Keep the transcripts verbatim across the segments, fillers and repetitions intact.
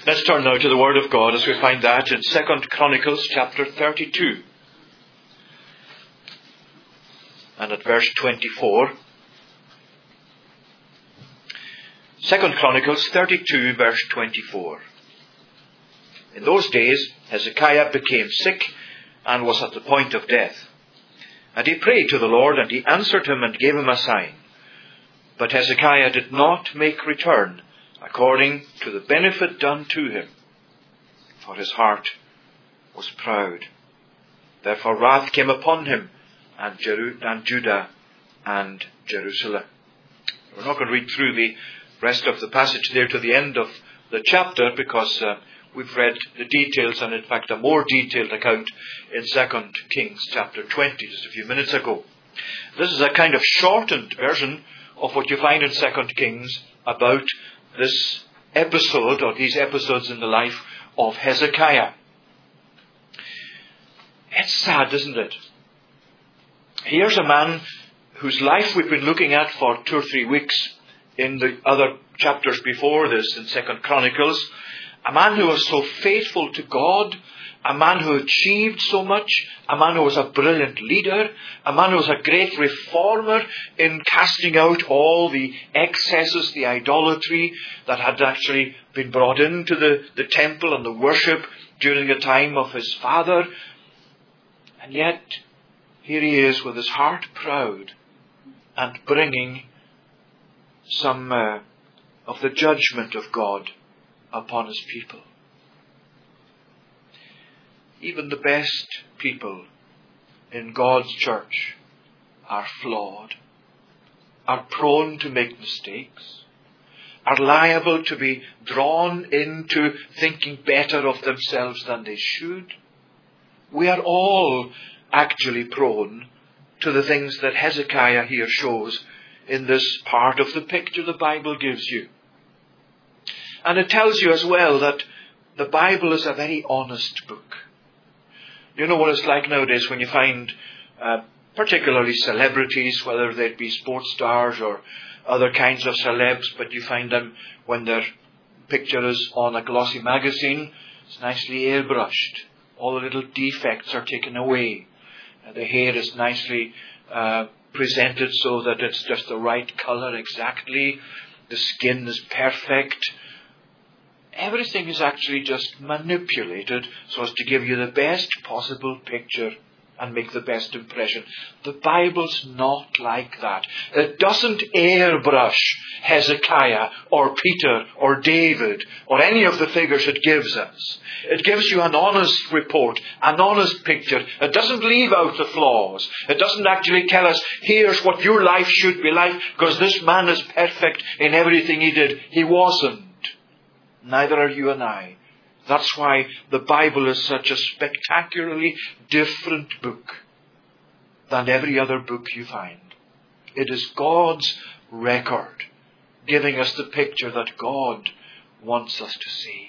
Let's turn now to the Word of God as we find that in Second Chronicles chapter thirty-two. And at verse twenty-four. Second Chronicles thirty-two, verse twenty-four. In those days Hezekiah became sick and was at the point of death. And he prayed to the Lord, and he answered him and gave him a sign. But Hezekiah did not make return according to the benefit done to him, for his heart was proud. Therefore wrath came upon him and, Jeru- and Judah and Jerusalem. We're not going to read through the rest of the passage there to the end of the chapter, because uh, we've read the details, and in fact a more detailed account in Second Kings chapter twenty, just a few minutes ago. This is a kind of shortened version of what you find in Second Kings about this episode, or these episodes in the life of Hezekiah. It's sad, isn't it? Here's a man whose life we've been looking at for two or three weeks in the other chapters before this in Second Chronicles. A man who was so faithful to God, a man who achieved so much, a man who was a brilliant leader, a man who was a great reformer in casting out all the excesses, the idolatry that had actually been brought into the, the temple and the worship during the time of his father. And yet, here he is with his heart proud and bringing some uh, of the judgment of God upon his people. Even the best people in God's church are flawed, are prone to make mistakes, are liable to be drawn into thinking better of themselves than they should. We are all actually prone to the things that Hezekiah here shows in this part of the picture the Bible gives you. And it tells you as well that the Bible is a very honest book. You know what it's like nowadays when you find uh, particularly celebrities, whether they be sports stars or other kinds of celebs, but you find them when their picture is on a glossy magazine, it's nicely airbrushed. All the little defects are taken away. Uh, the hair is nicely uh, presented so that it's just the right colour exactly. The skin is perfect. Everything is actually just manipulated so as to give you the best possible picture and make the best impression. The Bible's not like that. It doesn't airbrush Hezekiah or Peter or David or any of the figures it gives us. It gives you an honest report, an honest picture. It doesn't leave out the flaws. It doesn't actually tell us, here's what your life should be like, because this man is perfect in everything he did. He wasn't. Neither are you and I. That's why the Bible is such a spectacularly different book than every other book you find. It is God's record, giving us the picture that God wants us to see.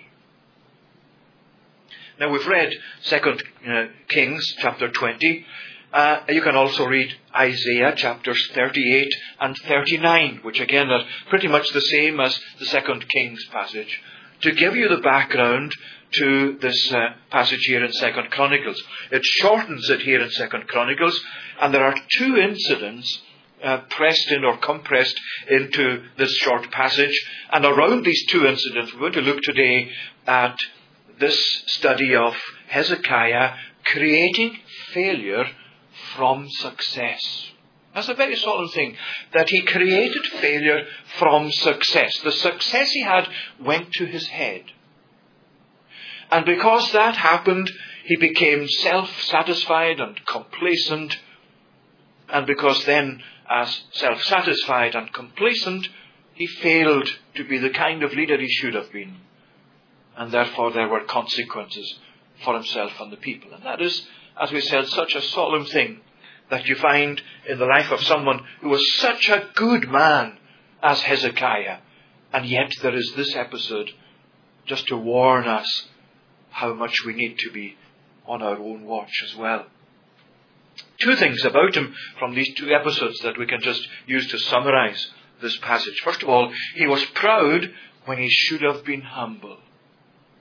Now we've read Second uh, Kings chapter twenty. Uh, you can also read Isaiah chapters thirty-eight and thirty-nine, which again are pretty much the same as the Second Kings passage, to give you the background to this uh, passage here in Second Chronicles. It shortens it here in Second Chronicles, and there are two incidents uh, pressed in or compressed into this short passage. And around these two incidents, we're going to look today at this study of Hezekiah creating failure from success. That's a very solemn thing, that he created failure from success. The success he had went to his head. And because that happened, he became self-satisfied and complacent. And because then, as self-satisfied and complacent, he failed to be the kind of leader he should have been. And therefore there were consequences for himself and the people. And that is, as we said, such a solemn thing that you find in the life of someone who was such a good man as Hezekiah. And yet there is this episode just to warn us how much we need to be on our own watch as well. Two things about him from these two episodes that we can just use to summarize this passage. First of all, he was proud when he should have been humble.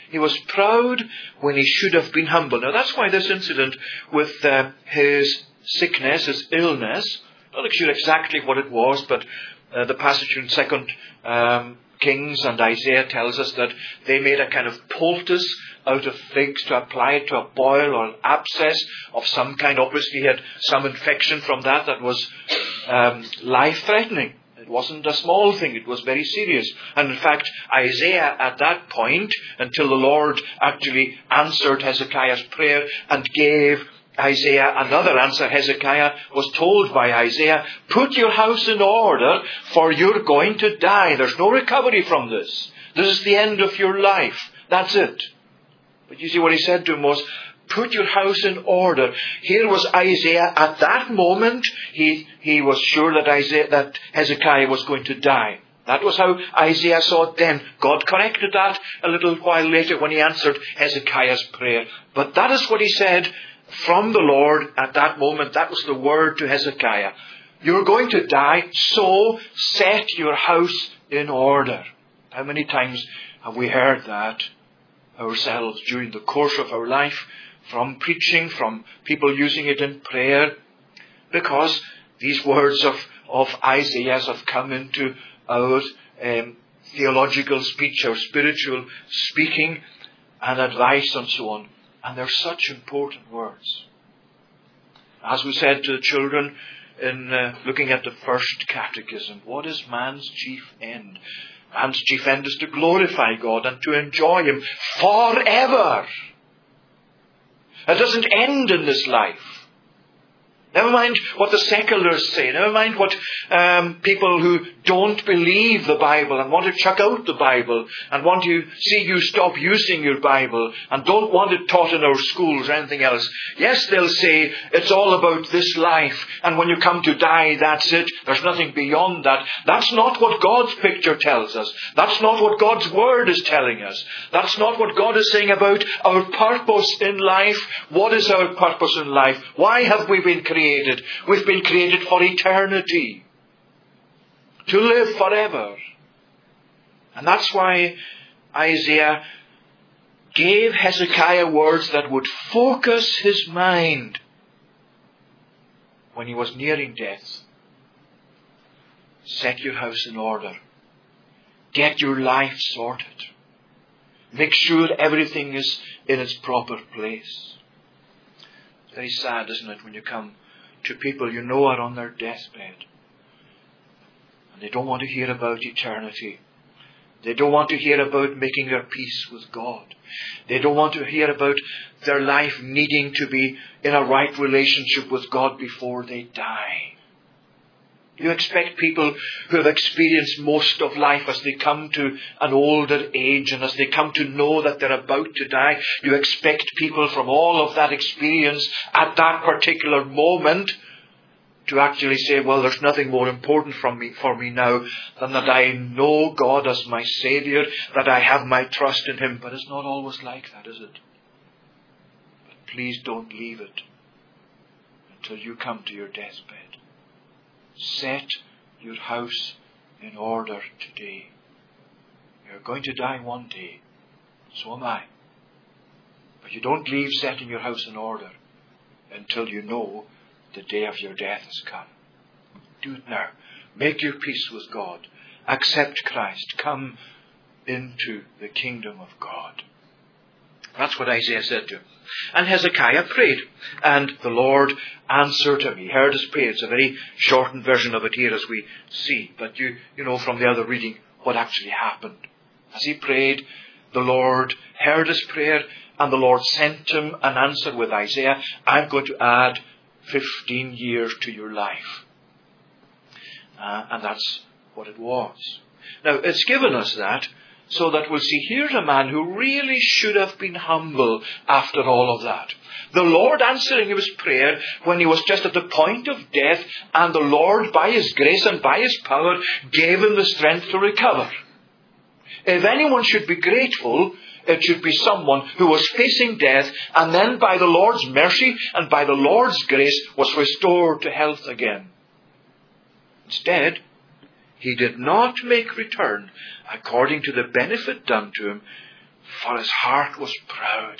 He was proud when he should have been humble. Now that's why this incident with uh, his sickness, his illness, not sure exactly what it was, but uh, the passage in Second um, Kings and Isaiah tells us that they made a kind of poultice out of figs to apply it to a boil or an abscess of some kind. Obviously he had some infection from that that was um, life-threatening. It wasn't a small thing, it was very serious. And in fact, Isaiah at that point, until the Lord actually answered Hezekiah's prayer and gave Isaiah another answer, Hezekiah was told by Isaiah, put your house in order, for you're going to die. There's no recovery from this. This is the end of your life. That's it. But you see what he said to him was, put your house in order. Here was Isaiah. At that moment, he, he was sure that Isaiah, that Hezekiah was going to die. That was how Isaiah saw it then. God corrected that a little while later when he answered Hezekiah's prayer. But that is what he said from the Lord at that moment. That was the word to Hezekiah. You're going to die, so set your house in order. How many times have we heard that ourselves during the course of our life? From preaching, from people using it in prayer, because these words of, of Isaiah have come into our um, theological speech, our spiritual speaking and advice and so on. And they're such important words. As we said to the children in uh, looking at the first catechism, what is man's chief end? Man's chief end is to glorify God and to enjoy Him forever. It doesn't end in this life. Never mind what the seculars say. Never mind what um, people who don't believe the Bible and want to chuck out the Bible and want to see you stop using your Bible and don't want it taught in our schools or anything else. Yes, they'll say it's all about this life, and when you come to die, that's it. There's nothing beyond that. That's not what God's picture tells us. That's not what God's Word is telling us. That's not what God is saying about our purpose in life. What is our purpose in life? Why have we been created? We've been created for eternity, to live forever. And that's why Isaiah gave Hezekiah words that would focus his mind when he was nearing death. Set your house in order. Get your life sorted. Make sure everything is in its proper place. It's very sad, isn't it, when you come to people you know are on their deathbed and they don't want to hear about eternity. They don't want to hear about making their peace with God. They don't want to hear about their life needing to be in a right relationship with God before they die. You expect people who have experienced most of life as they come to an older age and as they come to know that they're about to die, you expect people from all of that experience at that particular moment to actually say, well, there's nothing more important from me, for me now than that I know God as my Saviour, that I have my trust in Him. But it's not always like that, is it? But please don't leave it until you come to your deathbed. Set your house in order today. You're going to die one day. So am I. But you don't leave setting your house in order until you know the day of your death has come. Do it now. Make your peace with God. Accept Christ. Come into the kingdom of God. That's what Isaiah said to him. And Hezekiah prayed, and the Lord answered him. He heard his prayer. It's a very shortened version of it here as we see. But you, you know from the other reading what actually happened. As he prayed, the Lord heard his prayer, and the Lord sent him an answer with Isaiah, I'm going to add fifteen years to your life. Uh, and that's what it was. Now, it's given us that so that we'll see, here's a man who really should have been humble after all of that. The Lord answering his prayer when he was just at the point of death, and the Lord, by His grace and by His power, gave him the strength to recover. If anyone should be grateful, it should be someone who was facing death and then by the Lord's mercy and by the Lord's grace was restored to health again. Instead, he did not make return according to the benefit done to him, for his heart was proud.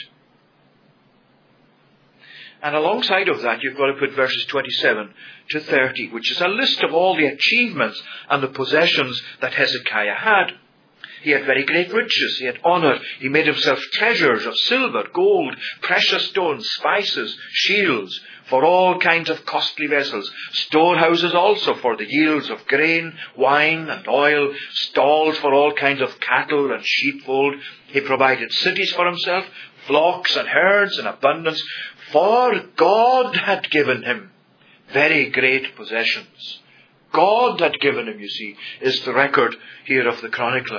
And alongside of that, you've got to put verses twenty-seven to thirty, which is a list of all the achievements and the possessions that Hezekiah had. He had very great riches. He had honour. He made himself treasures of silver, gold, precious stones, spices, shields, for all kinds of costly vessels. Storehouses also for the yields of grain, wine and oil. Stalls for all kinds of cattle and sheepfold. He provided cities for himself, flocks and herds in abundance. For God had given him very great possessions. God had given him, you see, is the record here of the chronicler.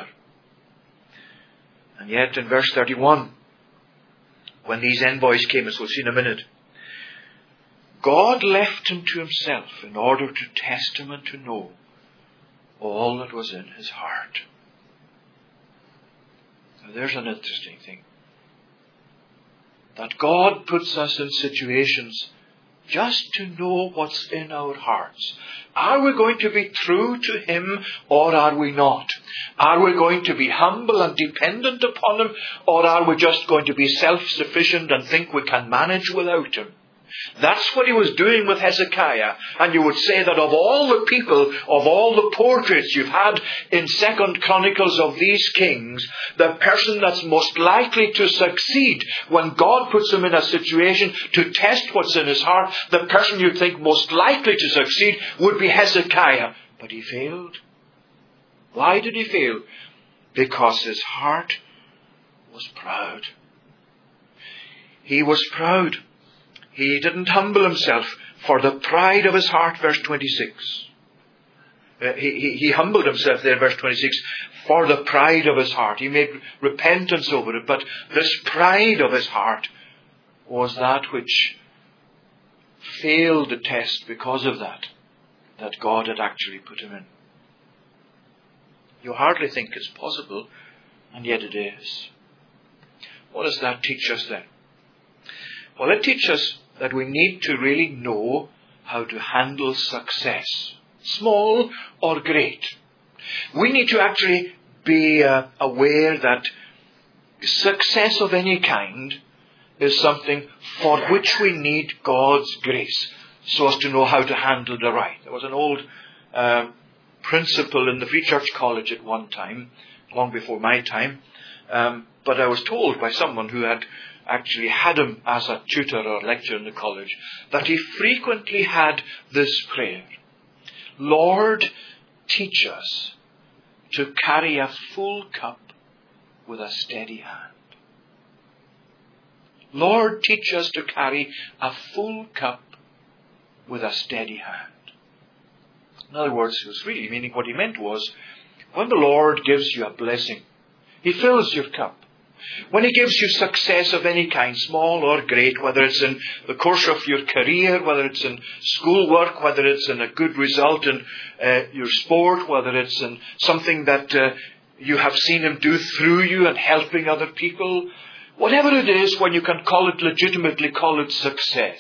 And yet in verse thirty-one, when these envoys came, as we'll see in a minute, God left him to himself in order to test him and to know all that was in his heart. Now there's an interesting thing. That God puts us in situations just to know what's in our hearts. Are we going to be true to him or are we not? Are we going to be humble and dependent upon him, or are we just going to be self-sufficient and think we can manage without him? That's what he was doing with Hezekiah. And you would say that of all the people, of all the portraits you've had in Second Chronicles of these kings, the person that's most likely to succeed when God puts him in a situation to test what's in his heart, the person you'd think most likely to succeed would be Hezekiah. But he failed. Why did he fail? Because his heart was proud. He was proud. He didn't humble himself for the pride of his heart, verse twenty-six. Uh, he, he, he humbled himself there, verse twenty-six, for the pride of his heart. He made repentance over it. But this pride of his heart was that which failed the test because of that, that God had actually put him in. You hardly think it's possible, and yet it is. What does that teach us then? Well, it teaches us that we need to really know how to handle success, small or great. We need to actually be uh, aware that success of any kind is something for which we need God's grace, so as to know how to handle it right. There was an old uh, principal in the Free Church College at one time, long before my time, um, but I was told by someone who had actually had him as a tutor or lecturer in the college, that he frequently had this prayer: Lord, teach us to carry a full cup with a steady hand. Lord, teach us to carry a full cup with a steady hand. In other words, it was really meaning what he meant was, when the Lord gives you a blessing, he fills your cup. When he gives you success of any kind, small or great, whether it's in the course of your career, whether it's in schoolwork, whether it's in a good result in uh, your sport, whether it's in something that uh, you have seen him do through you and helping other people, whatever it is, when you can call it legitimately, call it success.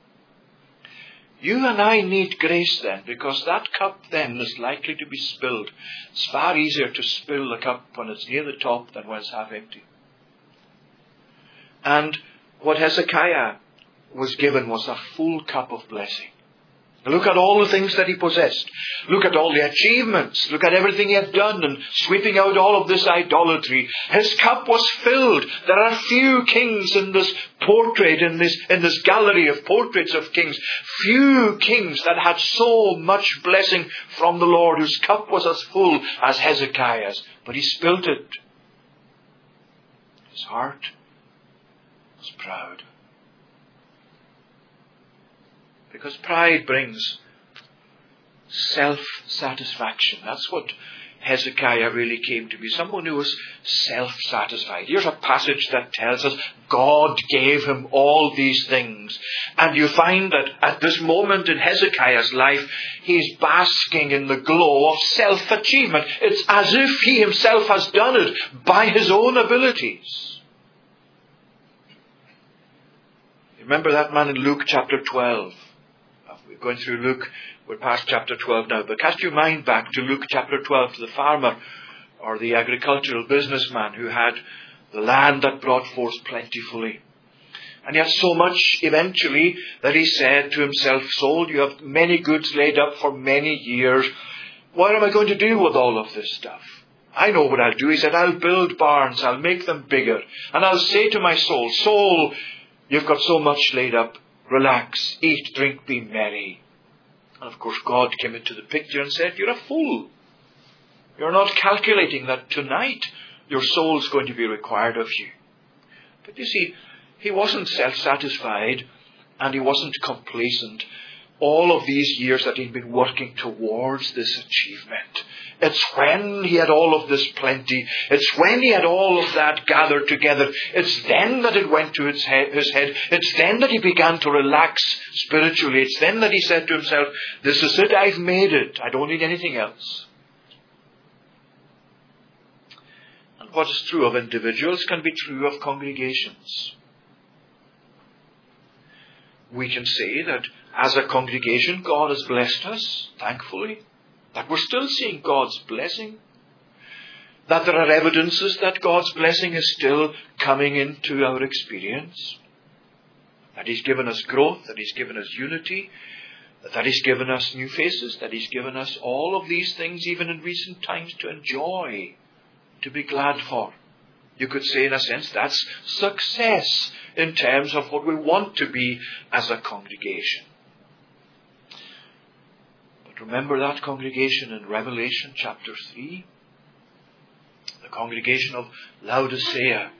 You and I need grace then, because that cup then is likely to be spilled. It's far easier to spill the cup when it's near the top than when it's half empty. And what Hezekiah was given was a full cup of blessing. Look at all the things that he possessed. Look at all the achievements. Look at everything he had done and sweeping out all of this idolatry. His cup was filled. There are few kings in this portrait, in this, in this gallery of portraits of kings. Few kings that had so much blessing from the Lord, whose cup was as full as Hezekiah's. But he spilled it. His heart was proud. Because pride brings self-satisfaction. That's what Hezekiah really came to be. Someone who was self-satisfied. Here's a passage that tells us God gave him all these things. And you find that at this moment in Hezekiah's life, he's basking in the glow of self-achievement. It's as if he himself has done it by his own abilities. Remember that man in Luke chapter twelve. We're going through Luke. We're past chapter twelve now. But cast your mind back to Luke chapter twelve, to the farmer or the agricultural businessman who had the land that brought forth plentifully. And he had so much eventually that he said to himself, soul, you have many goods laid up for many years. What am I going to do with all of this stuff? I know what I'll do. He said, I'll build barns, I'll make them bigger. And I'll say to my soul, soul, you've got so much laid up. Relax, eat, drink, be merry. And of course God came into the picture and said, you're a fool. You're not calculating that tonight your soul's going to be required of you. But you see, he wasn't self-satisfied and he wasn't complacent all of these years that he'd been working towards this achievement. It's when he had all of this plenty, it's when he had all of that gathered together, it's then that it went to his head, his head. It's then that he began to relax spiritually. It's then that he said to himself, this is it, I've made it, I don't need anything else. And what is true of individuals can be true of congregations. We can say that as a congregation, God has blessed us, thankfully, that we're still seeing God's blessing, that there are evidences that God's blessing is still coming into our experience, that He's given us growth, that He's given us unity, that He's given us new faces, that He's given us all of these things, even in recent times, to enjoy, to be glad for. You could say, in a sense, that's success in terms of what we want to be as a congregation. But remember that congregation in Revelation chapter three? The congregation of Laodicea,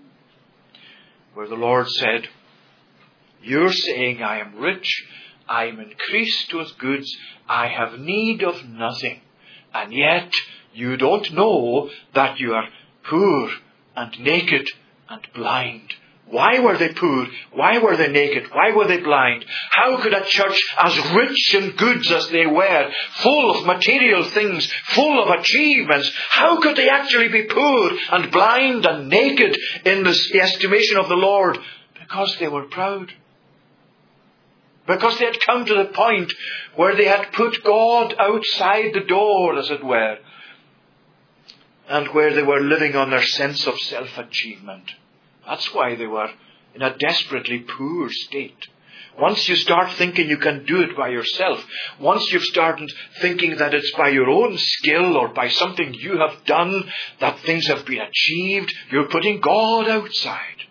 where the Lord said, you're saying, I am rich, I am increased with goods, I have need of nothing, and yet you don't know that you are poor and naked and blind. Why were they poor? Why were they naked? Why were they blind? How could a church as rich in goods as they were, full of material things, full of achievements, how could they actually be poor and blind and naked in the estimation of the Lord? Because they were proud. Because they had come to the point where they had put God outside the door, as it were, and where they were living on their sense of self-achievement. That's why they were in a desperately poor state. Once you start thinking you can do it by yourself, once you've started thinking that it's by your own skill or by something you have done that things have been achieved, you're putting God outside.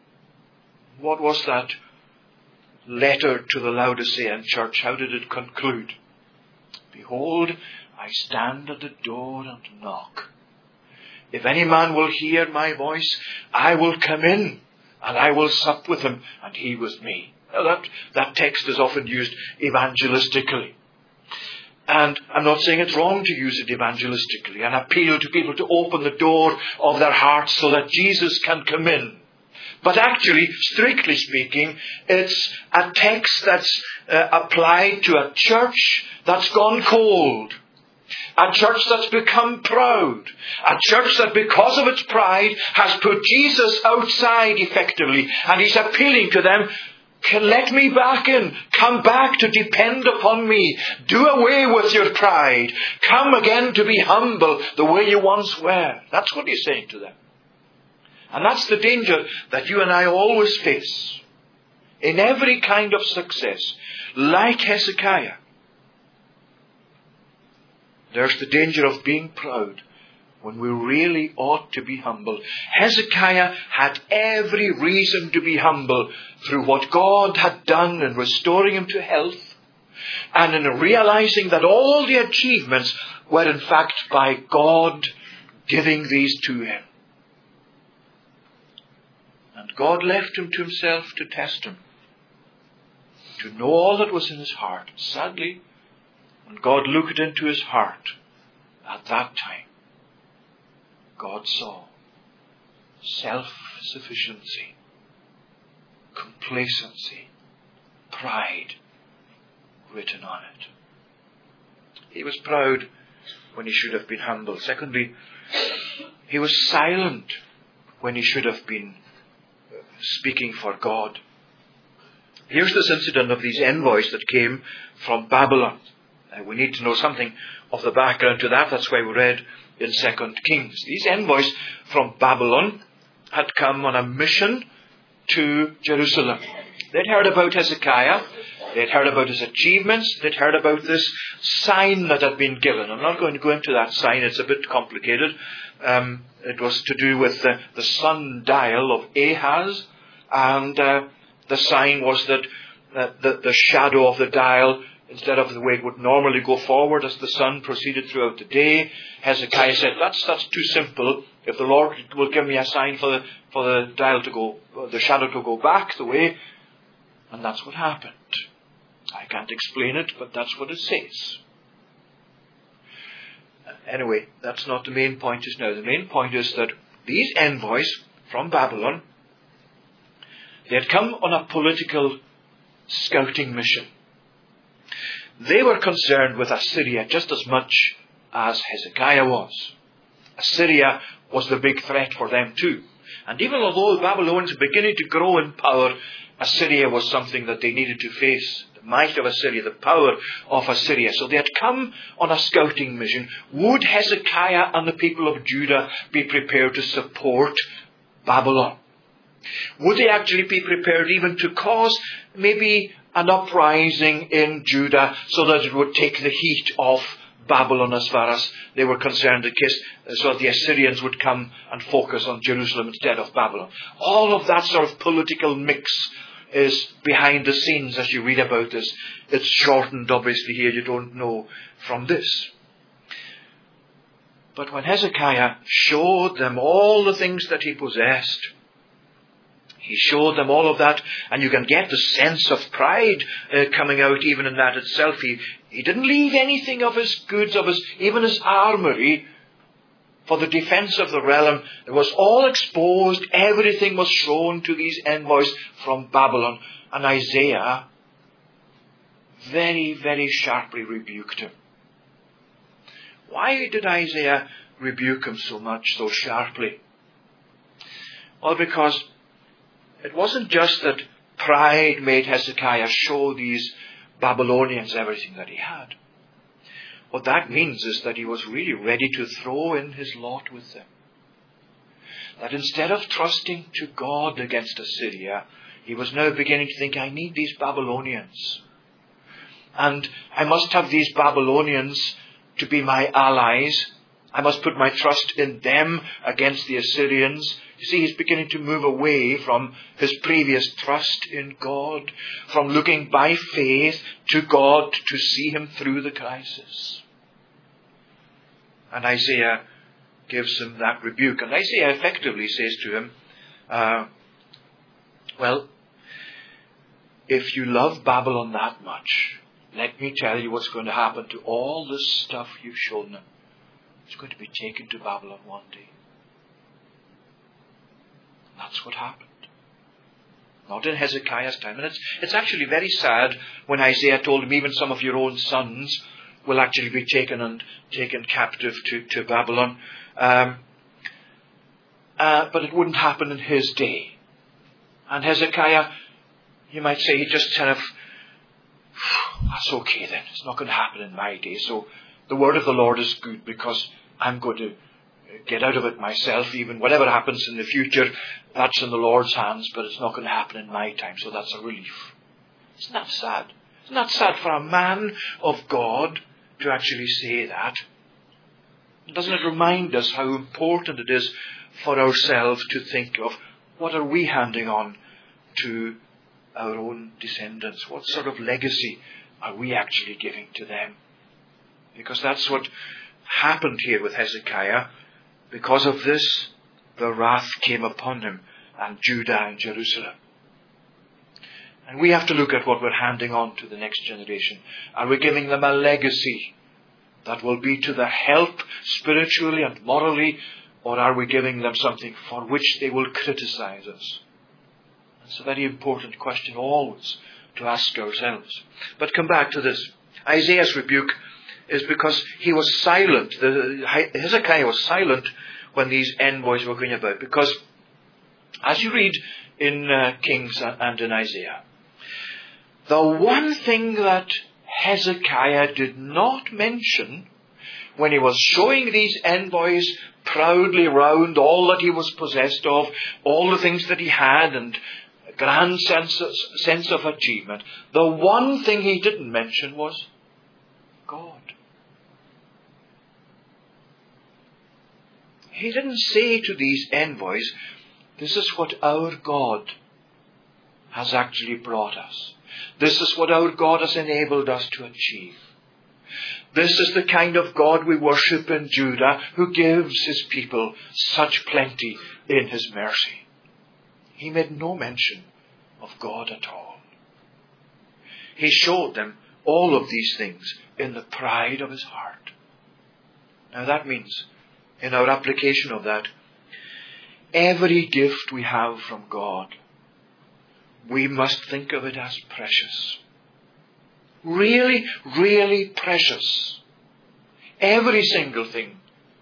What was that letter to the Laodicean church? How did it conclude? Behold, I stand at the door and knock. If any man will hear my voice, I will come in, and I will sup with him, and he with me. Now that, that text is often used evangelistically. And I'm not saying it's wrong to use it evangelistically and appeal to people to open the door of their hearts so that Jesus can come in. But actually, strictly speaking, it's a text that's uh, applied to a church that's gone cold. A church that's become proud. A church that because of its pride has put Jesus outside effectively. And He's appealing to them, can let me back in. Come back to depend upon me. Do away with your pride. Come again to be humble the way you once were. That's what He's saying to them. And that's the danger that you and I always face. In every kind of success. Like Hezekiah. There's the danger of being proud when we really ought to be humble. Hezekiah had every reason to be humble through what God had done in restoring him to health and in realizing that all the achievements were in fact by God giving these to him. And God left him to himself to test him, to know all that was in his heart. Sadly, when God looked into his heart at that time, God saw self-sufficiency, complacency, pride written on it. He was proud when he should have been humble. Secondly, he was silent when he should have been speaking for God. Here's this incident of these envoys that came from Babylon. Uh, we need to know something of the background to that. That's why we read in Second Kings. These envoys from Babylon had come on a mission to Jerusalem. They'd heard about Hezekiah. They'd heard about his achievements. They'd heard about this sign that had been given. I'm not going to go into that sign. It's a bit complicated. Um, it was to do with the, the sundial of Ahaz. And uh, the sign was that uh, the, the shadow of the dial, instead of the way it would normally go forward as the sun proceeded throughout the day, Hezekiah said, that's that's too simple. If the Lord will give me a sign for the, for the dial to go, the shadow to go back the way. And that's what happened. I can't explain it, but that's what it says. Anyway, that's not the main point just now. The main point is that these envoys from Babylon, they had come on a political scouting mission. They were concerned with Assyria just as much as Hezekiah was. Assyria was the big threat for them too. And even although the Babylonians were beginning to grow in power, Assyria was something that they needed to face. The might of Assyria, the power of Assyria. So they had come on a scouting mission. Would Hezekiah and the people of Judah be prepared to support Babylon? Would they actually be prepared even to cause maybe an uprising in Judah so that it would take the heat off Babylon as far as they were concerned, in case so the Assyrians would come and focus on Jerusalem instead of Babylon? All of that sort of political mix is behind the scenes as you read about this. It's shortened obviously here, you don't know from this. But when Hezekiah showed them all the things that he possessed, he showed them all of that, and you can get the sense of pride uh, coming out even in that itself. He, he didn't leave anything of his goods, of his even his armoury, for the defence of the realm. It was all exposed. Everything was shown to these envoys from Babylon. And Isaiah very, very sharply rebuked him. Why did Isaiah rebuke him so much, so sharply? Well, because it wasn't just that pride made Hezekiah show these Babylonians everything that he had. What that means is that he was really ready to throw in his lot with them. That instead of trusting to God against Assyria, he was now beginning to think, I need these Babylonians. And I must have these Babylonians to be my allies. I must put my trust in them against the Assyrians. You see, he's beginning to move away from his previous trust in God, from looking by faith to God to see him through the crisis. And Isaiah gives him that rebuke. And Isaiah effectively says to him, uh, well, if you love Babylon that much, let me tell you what's going to happen to all this stuff you've shown them. It's going to be taken to Babylon one day. That's what happened. Not in Hezekiah's time. And it's, it's actually very sad when Isaiah told him, even some of your own sons will actually be taken and taken captive to, to Babylon. Um, uh, but it wouldn't happen in his day. And Hezekiah, you might say, he just kind of, that's okay then. It's not going to happen in my day. So the word of the Lord is good because I'm going to get out of it myself. Even whatever happens in the future, that's in the Lord's hands, but it's not going to happen in my time. So that's a relief. Isn't that sad? Isn't that sad for a man of God to actually say that? Doesn't it remind us how important it is for ourselves to think of what are we handing on to our own descendants? What sort of legacy are we actually giving to them? Because that's what happened here with Hezekiah. Because of this, the wrath came upon him and Judah and Jerusalem. And we have to look at what we're handing on to the next generation. Are we giving them a legacy that will be to their help spiritually and morally, or are we giving them something for which they will criticize us? It's a very important question always to ask ourselves. But come back to this. Isaiah's rebuke is because he was silent. The, Hezekiah was silent when these envoys were going about. Because as you read in uh, Kings and in Isaiah, the one thing that Hezekiah did not mention when he was showing these envoys proudly round all that he was possessed of, all the things that he had, and a grand sense, sense of achievement, the one thing he didn't mention was God. He didn't say to these envoys, this is what our God has actually brought us. This is what our God has enabled us to achieve. This is the kind of God we worship in Judah, who gives his people such plenty in his mercy. He made no mention of God at all. He showed them all of these things in the pride of his heart. Now that means, in our application of that, every gift we have from God, we must think of it as precious. Really, really precious. Every single thing.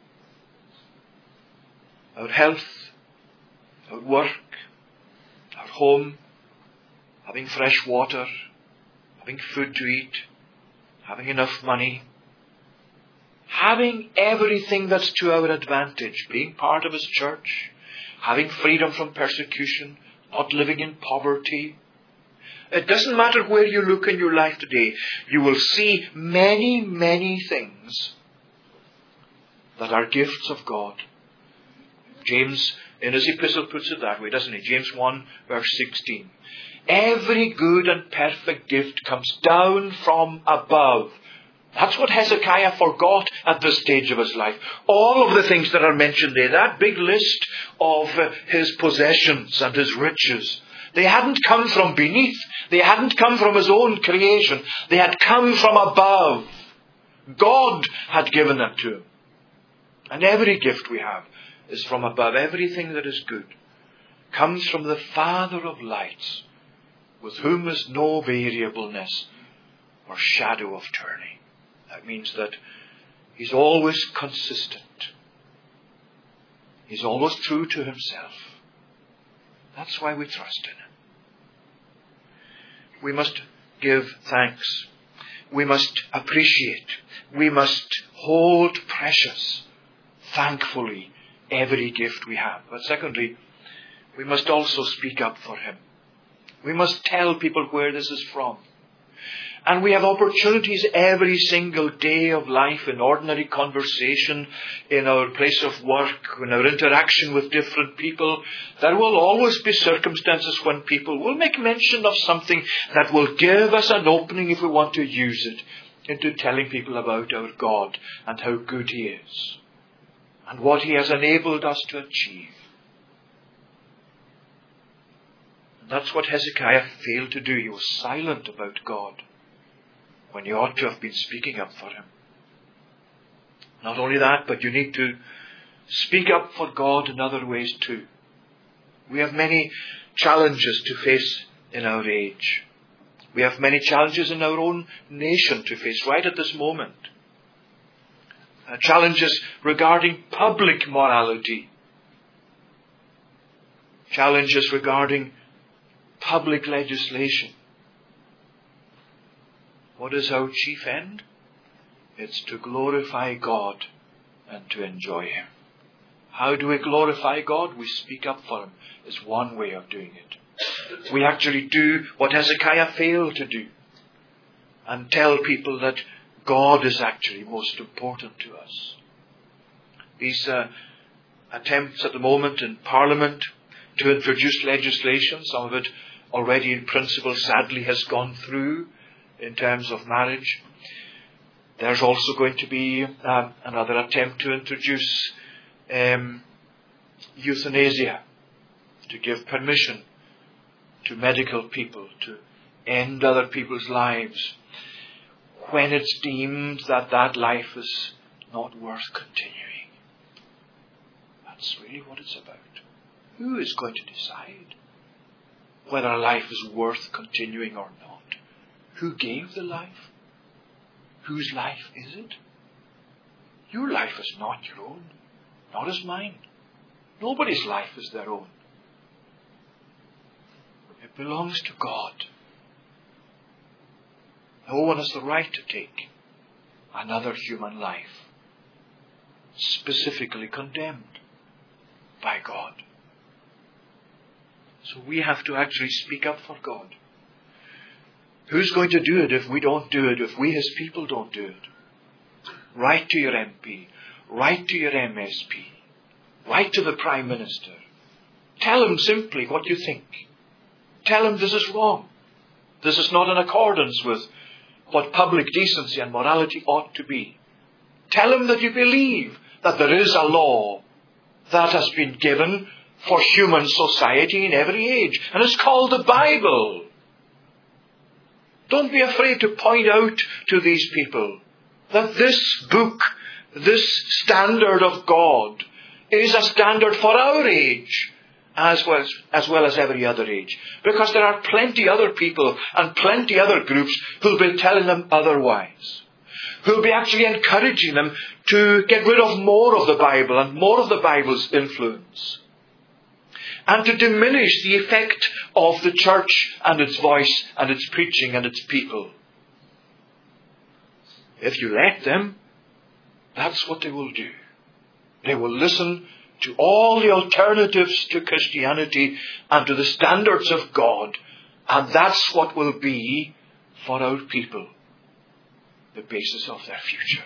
Our health, our work, our home, having fresh water, having food to eat, having enough money, having everything that's to our advantage, being part of his church, having freedom from persecution, not living in poverty. It doesn't matter where you look in your life today, you will see many, many things that are gifts of God. James, in his epistle, puts it that way, doesn't he? James one, verse sixteen. Every good and perfect gift comes down from above. That's what Hezekiah forgot at this stage of his life. All of the things that are mentioned there, that big list of uh, his possessions and his riches, they hadn't come from beneath. They hadn't come from his own creation. They had come from above. God had given them to him. And every gift we have is from above. Everything that is good comes from the Father of lights, with whom is no variableness or shadow of turning. That means that he's always consistent. He's always true to himself. That's why we trust in him. We must give thanks. We must appreciate. We must hold precious, thankfully, every gift we have. But secondly, we must also speak up for him. We must tell people where this is from. And we have opportunities every single day of life, in ordinary conversation, in our place of work, in our interaction with different people. There will always be circumstances when people will make mention of something that will give us an opening, if we want to use it, into telling people about our God and how good he is and what he has enabled us to achieve. And that's what Hezekiah failed to do. He was silent about God when you ought to have been speaking up for him. Not only that, but you need to speak up for God in other ways too. We have many challenges to face in our age. We have many challenges in our own nation to face right at this moment. Uh, challenges regarding public morality. Challenges regarding public legislation. What is our chief end? It's to glorify God and to enjoy him. How do we glorify God? We speak up for him. Is one way of doing it. We actually do what Hezekiah failed to do and tell people that God is actually most important to us. These uh, attempts at the moment in Parliament to introduce legislation, some of it already in principle sadly has gone through, in terms of marriage. There's also going to be um, another attempt to introduce um, euthanasia, to give permission to medical people to end other people's lives when it's deemed that that life is not worth continuing. That's really what it's about. Who is going to decide whether a life is worth continuing or not? Who gave the life? Whose life is it? Your life is not your own, not as mine. Nobody's life is their own. It belongs to God. No one has the right to take another human life specifically condemned by God. So we have to actually speak up for God. Who's going to do it if we don't do it, if we His people don't do it? Write to your M P. Write to your M S P. Write to the Prime Minister. Tell him simply what you think. Tell him this is wrong. This is not in accordance with what public decency and morality ought to be. Tell him that you believe that there is a law that has been given for human society in every age. And it's called the Bible. Don't be afraid to point out to these people that this book, this standard of God, is a standard for our age as well as, as well as every other age. Because there are plenty other people and plenty other groups who will be telling them otherwise. Who will be actually encouraging them to get rid of more of the Bible and more of the Bible's influence. And to diminish the effect of the church and its voice and its preaching and its people. If you let them, that's what they will do. They will listen to all the alternatives to Christianity and to the standards of God. And that's what will be for our people the basis of their future.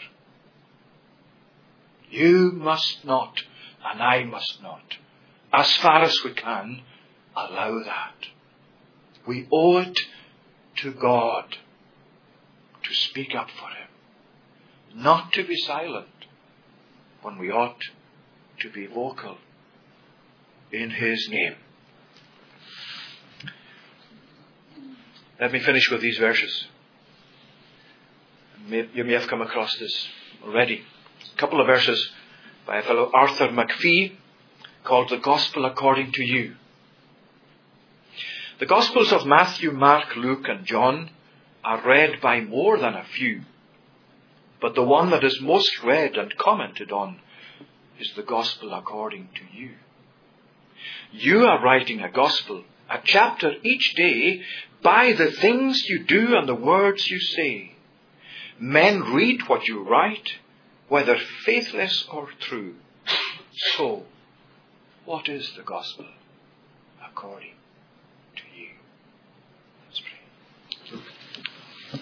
You must not, and I must not, as far as we can, allow that. We owe it to God to speak up for Him, not to be silent when we ought to be vocal in His name. Let me finish with these verses. You may have come across this already. A couple of verses by a fellow Arthur McPhee, called The Gospel According to You. The Gospels of Matthew, Mark, Luke and John are read by more than a few. But the one that is most read and commented on is the Gospel according to you. You are writing a Gospel, a chapter each day, by the things you do and the words you say. Men read what you write, whether faithless or true. So, what is the Gospel according to you? Let's pray.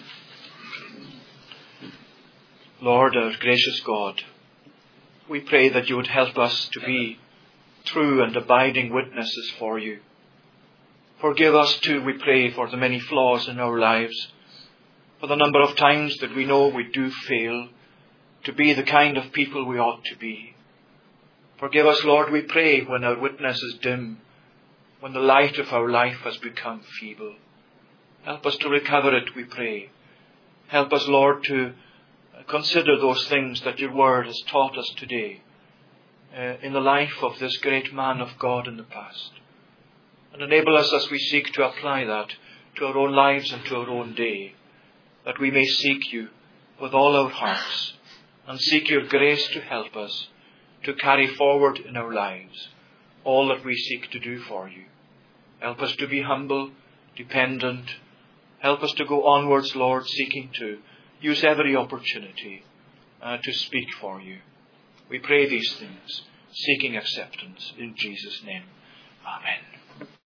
Lord, our gracious God, we pray that you would help us to be true and abiding witnesses for you. Forgive us too, we pray, for the many flaws in our lives, for the number of times that we know we do fail to be the kind of people we ought to be. Forgive us, Lord, we pray, when our witness is dim, when the light of our life has become feeble. Help us to recover it, we pray. Help us, Lord, to consider those things that your word has taught us today uh, in the life of this great man of God in the past. And enable us as we seek to apply that to our own lives and to our own day, that we may seek you with all our hearts and seek your grace to help us to carry forward in our lives all that we seek to do for you. Help us to be humble, dependent. Help us to go onwards, Lord, seeking to use every opportunity uh, to speak for you. We pray these things, seeking acceptance in Jesus' name. Amen.